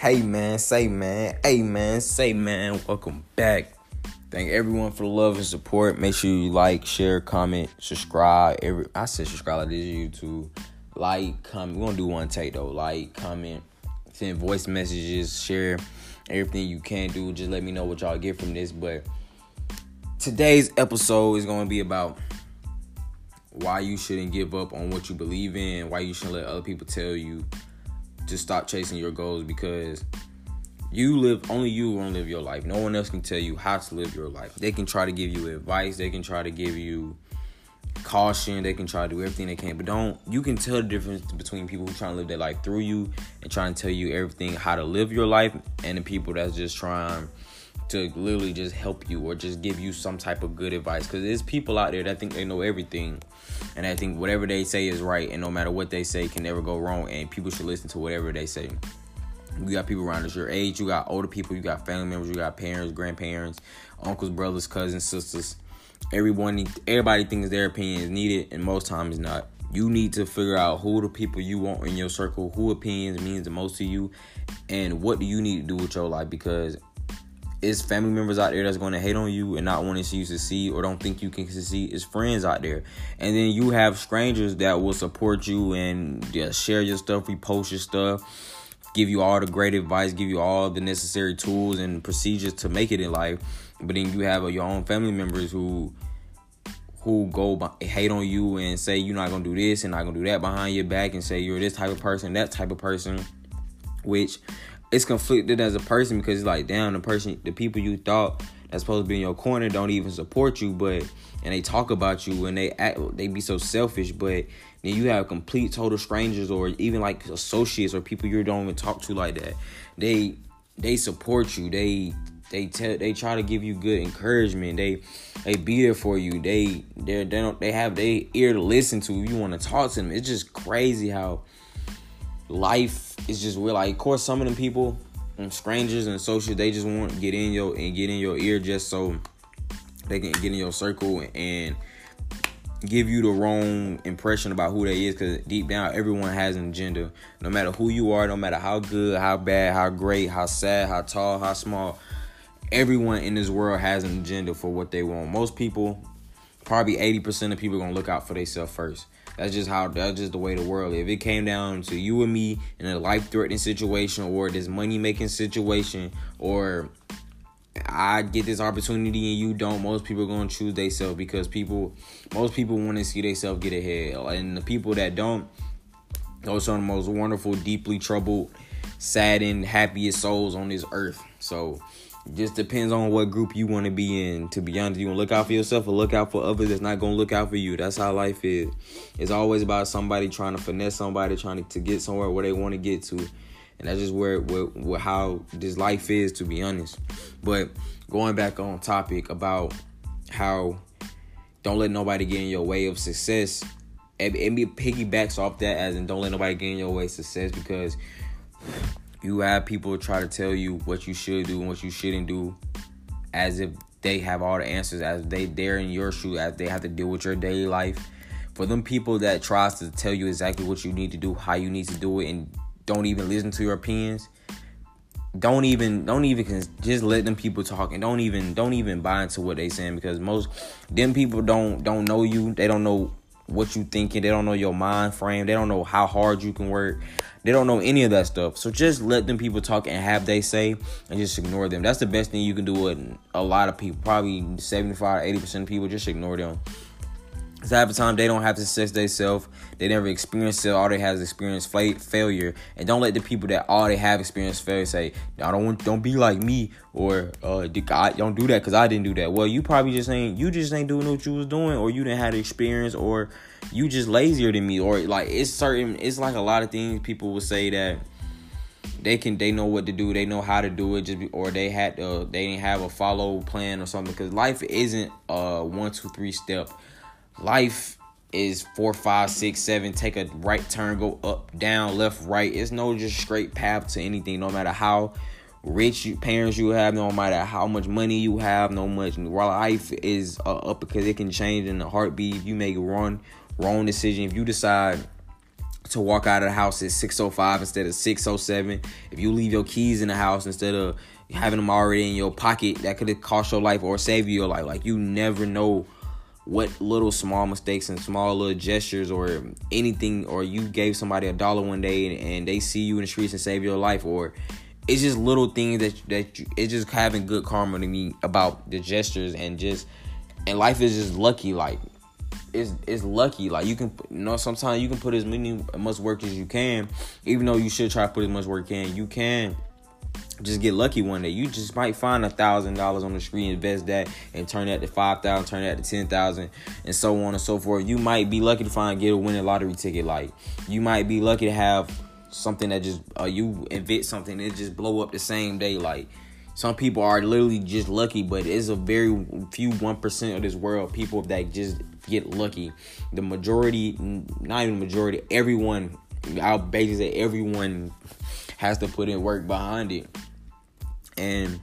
Hey man, say man, hey man, say man, welcome back. Thank everyone for the love and support. Make sure you like, share, comment, subscribe. I said subscribe like this YouTube. Like, comment. We're gonna do one take though. Like, comment, send voice messages, share everything you can do. Just let me know what y'all get from this. But today's episode is gonna be about why you shouldn't give up on what you believe in, why you shouldn't let other people tell you to stop chasing your goals, because only you gonna live your life. No one else can tell you how to live your life. They can try to give you advice, they can try to give you caution, they can try to do everything they can, but you can tell the difference between people who trying to live their life through you and trying to tell you everything how to live your life, and the people that's just trying to literally just help you or just give you some type of good advice. Because there's people out there that think they know everything, and I think whatever they say is right, and no matter what they say can never go wrong, and people should listen to whatever they say. You got people around us your age, you got older people, you got family members, you got parents, grandparents, uncles, brothers, cousins, sisters. Everybody thinks their opinion is needed, and most times it's not. You need to figure out who the people you want in your circle, who opinions means the most to you, and what do you need to do with your life, because it's family members out there that's going to hate on you and not want to see you succeed or don't think you can succeed. It's friends out there. And then you have strangers that will support you and share your stuff, repost your stuff, give you all the great advice, give you all the necessary tools and procedures to make it in life. But then you have your own family members who go hate on you and say you're not going to do this and not going to do that behind your back, and say you're this type of person, that type of person, which it's conflicted as a person, because it's like, damn, the people you thought that's supposed to be in your corner don't even support you, and they talk about you and they be so selfish, but then you have complete total strangers or even like associates or people you don't even talk to like that. They support you. They try to give you good encouragement. They be there for you. They have their ear to listen to. You want to talk to them. It's just crazy how life is just weird. Like, of course, some of them people, strangers and associates, they just want to get in your ear just so they can get in your circle and give you the wrong impression about who they is. Because deep down, everyone has an agenda. No matter who you are, no matter how good, how bad, how great, how sad, how tall, how small, everyone in this world has an agenda for what they want. Most people, probably 80% of people, are gonna look out for themselves first. That's just the way the world is. If it came down to you and me in a life-threatening situation, or this money-making situation, or I get this opportunity and you don't, most people are going to choose themselves, because most people want to see themselves get ahead. And the people that don't, those are the most wonderful, deeply troubled, saddened, happiest souls on this earth. So it just depends on what group you want to be in. To be honest, you want to look out for yourself or look out for others that's not going to look out for you. That's how life is. It's always about somebody trying to finesse somebody, trying to get somewhere where they want to get to. And that's just how this life is, to be honest. But going back on topic about how don't let nobody get in your way of success, it piggybacks off that, as in don't let nobody get in your way of success, because you have people try to tell you what you should do and what you shouldn't do, as if they have all the answers, as they're in your shoe, as they have to deal with your daily life. For them people that tries to tell you exactly what you need to do, how you need to do it, and don't even listen to your opinions, don't even just let them people talk, and don't even buy into what they saying, because most them people don't know you. They don't know what you thinking. They don't know your mind frame. They don't know how hard you can work. They don't know any of that stuff. So just let them people talk and have they say, and just ignore them. That's the best thing you can do with a lot of people. Probably 75 to 80% of people, just ignore them. Because half the time they don't have success themselves. They never experienced it. All they have is experienced failure. And don't let the people that all they have experienced failure say, don't be like me, or don't do that because I didn't do that. Well, you probably just ain't doing what you was doing, or you didn't have the experience, or you just lazier than me, or like it's like a lot of things people will say that they know what to do, they know how to do it, or they didn't have a follow plan or something. Because life isn't a 1, 2, 3 step. Life is 4, 5, 6, 7. Take a right turn, go up, down, left, right. It's no just straight path to anything. No matter how rich parents you have, no matter how much money you have, no much. Life is up, because it can change in a heartbeat. If you make a wrong decision, if you decide to walk out of the house at 6:05 instead of 6:07. If you leave your keys in the house instead of having them already in your pocket, that could have cost your life or saved your life. Like, you never know what little small mistakes and small little gestures or anything, or you gave somebody $1 one day and they see you in the streets and save your life, or it's just little things it's just having good karma to me about the gestures, and life is just lucky. Like, it's lucky. Like, you can, sometimes you can put as much work as you can, even though you should try to put as much work in. You can just get lucky one day. You just might find $1,000 on the street, invest that, and turn that to $5,000, turn that to $10,000, and so on and so forth. You might be lucky to get a winning lottery ticket. Like, you might be lucky to have something that just you invent something and it just blow up the same day. Like, some people are literally just lucky, but it's a very few 1% of this world people that just get lucky. The majority, not even the majority, everyone, I'll basically say everyone has to put in work behind it. And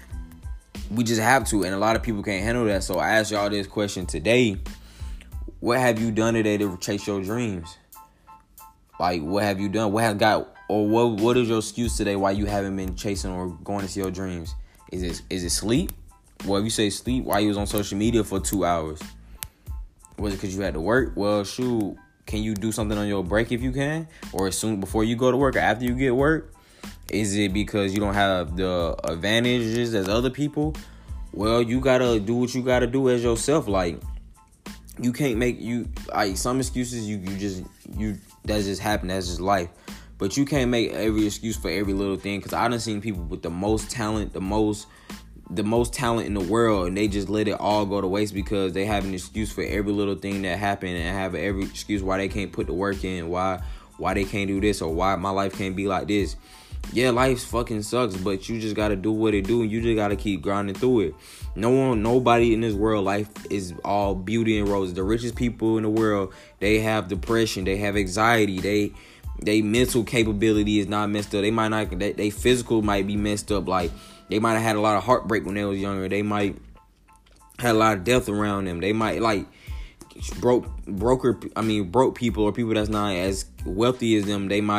we just have to. And a lot of people can't handle that. So I ask y'all this question today. What have you done today to chase your dreams? Like, what have you done? What is your excuse today why you haven't been chasing or going to see your dreams? Is it sleep? Well, if you say sleep, why you was on social media for 2 hours? Was it because you had to work? Well, shoot, can you do something on your break if you can? Or as soon before you go to work or after you get work? Is it because you don't have the advantages as other people? Well, you gotta do what you gotta do as yourself. Like, you can't make some excuses. That just happen. That's just life. But you can't make every excuse for every little thing. Because I done seen people with the most talent, the most talent in the world, and they just let it all go to waste because they have an excuse for every little thing that happened, and have every excuse why they can't put the work in, why they can't do this, or why my life can't be like this. Yeah, life fucking sucks, but you just gotta do what it do, and you just gotta keep grinding through it. Nobody in this world, life is all beauty and roses. The richest people in the world, they have depression, they have anxiety, they mental capability is not messed up. They might not, they physical might be messed up. Like, they might have had a lot of heartbreak when they was younger. They might had a lot of death around them. They might broke people or people that's not as wealthy as them. They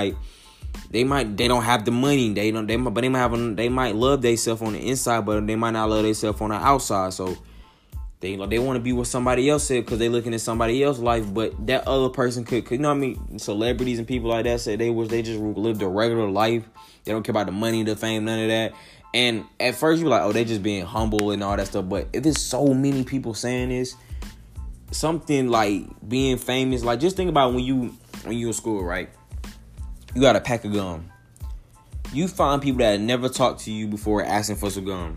don't have the money. They might love themselves on the inside, but they might not love themselves on the outside. So they want to be what somebody else said because they looking at somebody else's life, but that other person could, you know what I mean? Celebrities and people like that said they just lived a regular life. They don't care about the money, the fame, none of that. And at first you be like, oh, they just being humble and all that stuff. But if there's so many people saying this, something like being famous, like just think about when you in school, right? You got a pack of gum. You find people that never talked to you before asking for some gum.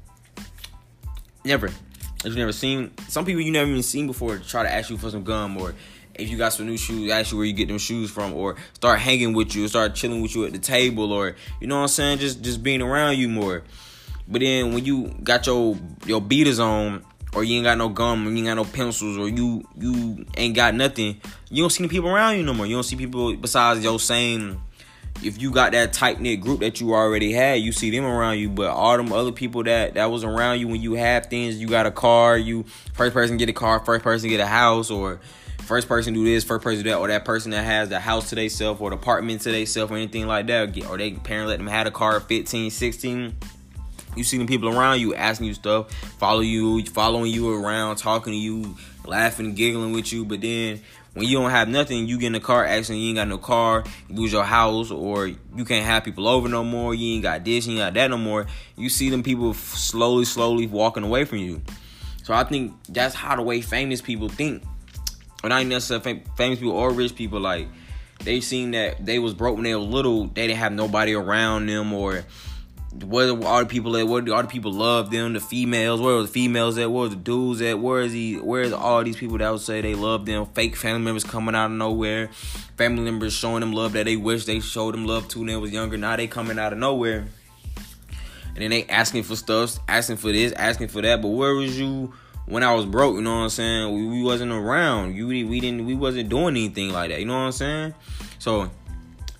Never. You've never seen some people you never even seen before try to ask you for some gum, or if you got some new shoes, ask you where you get them shoes from, or start hanging with you, start chilling with you at the table, or you know what I'm saying, just being around you more. But then when you got your beaters on, or you ain't got no gum, or you ain't got no pencils, or you ain't got nothing, you don't see the people around you no more. You don't see people besides your same. If you got that tight-knit group that you already had, you see them around you. But all them other people that was around you when you have things, you got a car, you first person get a car, first person get a house, or first person do this, first person do that, or that person that has the house to themselves or the apartment to themselves or anything like that, or they parents let them have a car at 15, 16. You see them people around you asking you stuff, following you around, talking to you, laughing, giggling with you. But then when you don't have nothing, you get in a car accident, you ain't got no car, you lose your house, or you can't have people over no more, you ain't got this, you ain't got that no more. You see them people slowly walking away from you. So I think that's how the way famous people think. Or not necessarily famous people or rich people, like, they seen that they was broke when they were little, they didn't have nobody around them, or where all the people at, where all the people love them, the females, where were the females at, where was the dudes at, where's all these people that would say they love them, fake family members coming out of nowhere, family members showing them love that they wish they showed them love too when they was younger, now they coming out of nowhere, and then they asking for stuff, asking for this, asking for that, but where was you when I was broke? You know what I'm saying? We wasn't around, we wasn't doing anything like that, you know what I'm saying? So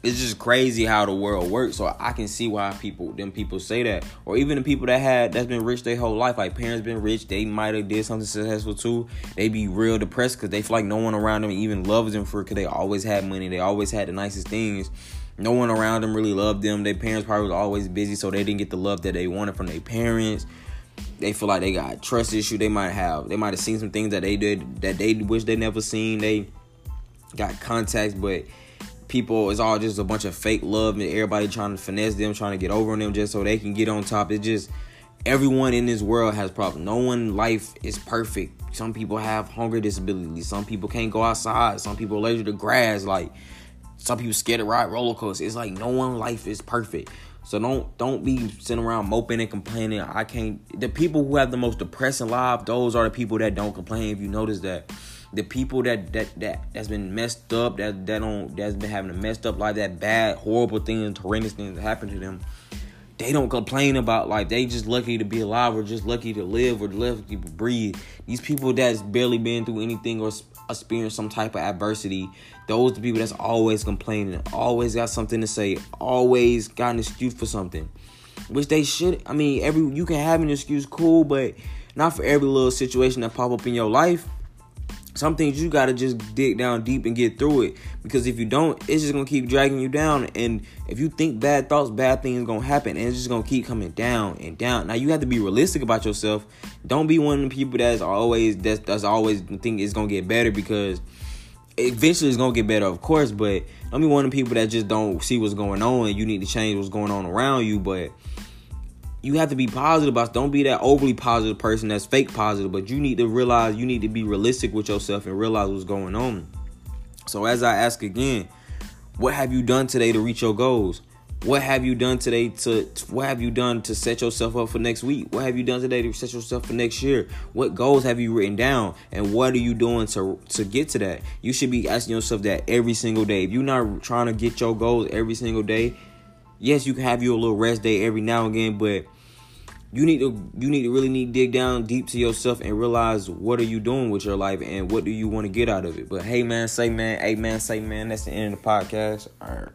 it's just crazy how the world works. So I can see why people say that. Or even the people that's been rich their whole life. Like, parents been rich, they might have did something successful too. They be real depressed because they feel like no one around them even loves them because they always had money. They always had the nicest things. No one around them really loved them. Their parents probably was always busy, so they didn't get the love that they wanted from their parents. They feel like they got trust issue. They might have seen some things that they did that they wish they never seen. They got contacts, but people, it's all just a bunch of fake love and everybody trying to finesse them, trying to get over on them just so they can get on top. It's just, everyone in this world has problems. No one life is perfect. Some people have hunger disabilities. Some people can't go outside. Some people are allergic to grass. Like, some people scared to ride roller coasters. It's like no one life is perfect. So don't be sitting around moping and complaining. The people who have the most depressing life, those are the people that don't complain. If you notice that. The people that's been messed up, that's been having a messed up life, that bad, horrible things, horrendous things that happen to them, they don't complain about life. They just lucky to be alive, or just lucky to live, or lucky to breathe. These people that's barely been through anything or experienced some type of adversity, those are the people that's always complaining, always got something to say, always got an excuse for something, which they should. I mean, you can have an excuse, cool, but not for every little situation that pop up in your life. Some things you gotta just dig down deep and get through it. Because if you don't, it's just gonna keep dragging you down. And if you think bad thoughts, bad things gonna happen. And it's just gonna keep coming down and down. Now, you have to be realistic about yourself. Don't be one of the people that's always think it's gonna get better, because eventually it's gonna get better, of course. But don't be one of the people that just don't see what's going on and you need to change what's going on around you. But you have to be positive about it. Don't be that overly positive person that's fake positive. But you need to realize, you need to be realistic with yourself and realize what's going on. So as I ask again, what have you done today to reach your goals? What have you done today to set yourself up for next week? What have you done today to set yourself for next year? What goals have you written down? And what are you doing to get to that? You should be asking yourself that every single day. If you're not trying to get your goals every single day, yes, you can have your little rest day every now and again, but you need to really dig down deep to yourself and realize, what are you doing with your life and what do you want to get out of it. But hey, man, say man, hey, man, say man. That's the end of the podcast. All right.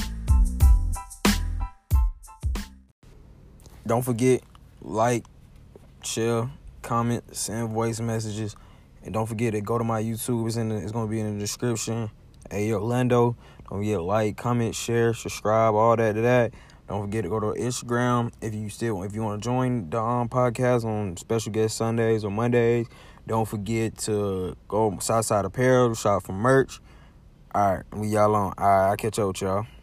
Don't forget, like, share, comment, send voice messages, and don't forget to go to my YouTube. It's gonna be in the description. Hey, Orlando. Don't forget to like, comment, share, subscribe, all that. Don't forget to go to Instagram if you want to join the podcast on special guest Sundays or Mondays. Don't forget to go Southside Apparel to shop for merch. All right, we y'all on. All right, I'll catch up with y'all.